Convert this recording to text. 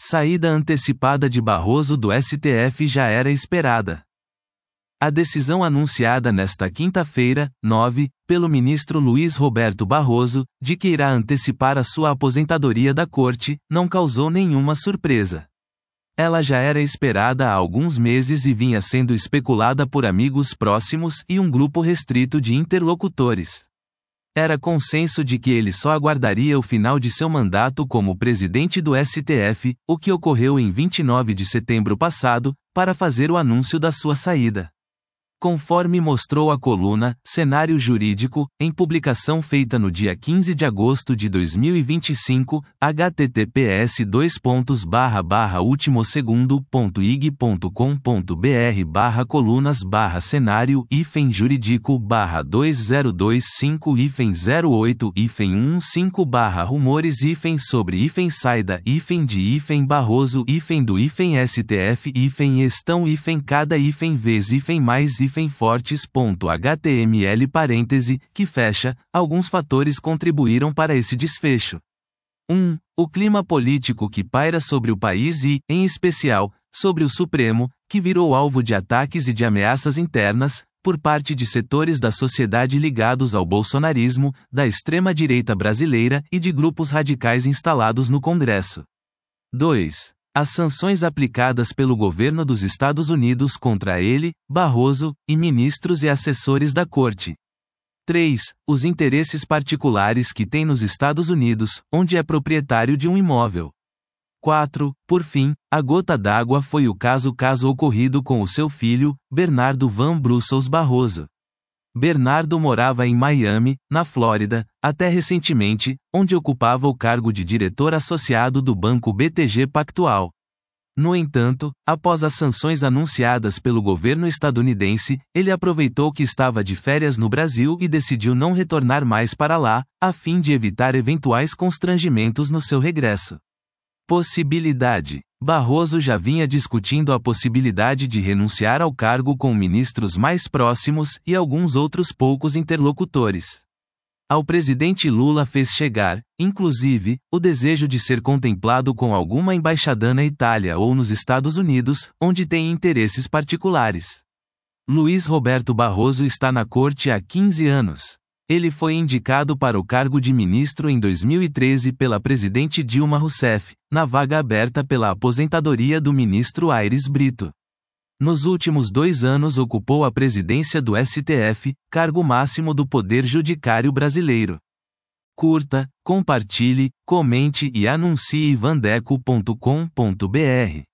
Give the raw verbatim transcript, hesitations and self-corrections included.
Saída antecipada de Barroso do S T F já era esperada. A decisão anunciada nesta quinta-feira, nove, pelo ministro Luiz Roberto Barroso, de que irá antecipar a sua aposentadoria da Corte, não causou nenhuma surpresa. Ela já era esperada há alguns meses e vinha sendo especulada por amigos próximos e um grupo restrito de interlocutores. Era consenso de que ele só aguardaria o final de seu mandato como presidente do S T F, o que ocorreu em vinte e nove de setembro passado, para fazer o anúncio da sua saída. Conforme mostrou a coluna Cenário Jurídico, em publicação feita no dia quinze de agosto de dois mil e vinte e cinco, https dois pontos barra barra ultimosegundo ponto ig ponto com ponto br barra colunas barra cenário hífen jurídico barra dois zero dois cinco hífen zero oito hífen um cinco barra rumores hífen sobre hífen saída hífen de hífen Barroso hífen do hífen S T F hífen estão hífen cada hífen vez hífen mais hífen fortes.html parêntese, que fecha, alguns fatores contribuíram para esse desfecho. um. O clima político que paira sobre o país e, em especial, sobre o Supremo, que virou alvo de ataques e de ameaças internas, por parte de setores da sociedade ligados ao bolsonarismo, da extrema-direita brasileira e de grupos radicais instalados no Congresso. dois. As sanções aplicadas pelo governo dos Estados Unidos contra ele, Barroso, e ministros e assessores da Corte. três. Os interesses particulares que tem nos Estados Unidos, onde é proprietário de um imóvel. quatro. Por fim, a gota d'água foi o caso caso ocorrido com o seu filho, Bernardo Van Brussels Barroso. Bernardo morava em Miami, na Flórida, até recentemente, onde ocupava o cargo de diretor associado do banco B T G Pactual. No entanto, após as sanções anunciadas pelo governo estadunidense, ele aproveitou que estava de férias no Brasil e decidiu não retornar mais para lá, a fim de evitar eventuais constrangimentos no seu regresso. Possibilidade. Barroso já vinha discutindo a possibilidade de renunciar ao cargo com ministros mais próximos e alguns outros poucos interlocutores. Ao presidente Lula fez chegar, inclusive, o desejo de ser contemplado com alguma embaixada na Itália ou nos Estados Unidos, onde tem interesses particulares. Luiz Roberto Barroso está na corte há quinze anos. Ele foi indicado para o cargo de ministro em dois mil e treze pela presidente Dilma Rousseff, na vaga aberta pela aposentadoria do ministro Aires Brito. Nos últimos dois anos ocupou a presidência do S T F, cargo máximo do Poder Judiciário brasileiro. Curta, compartilhe, comente e anuncie vandeco ponto com ponto br.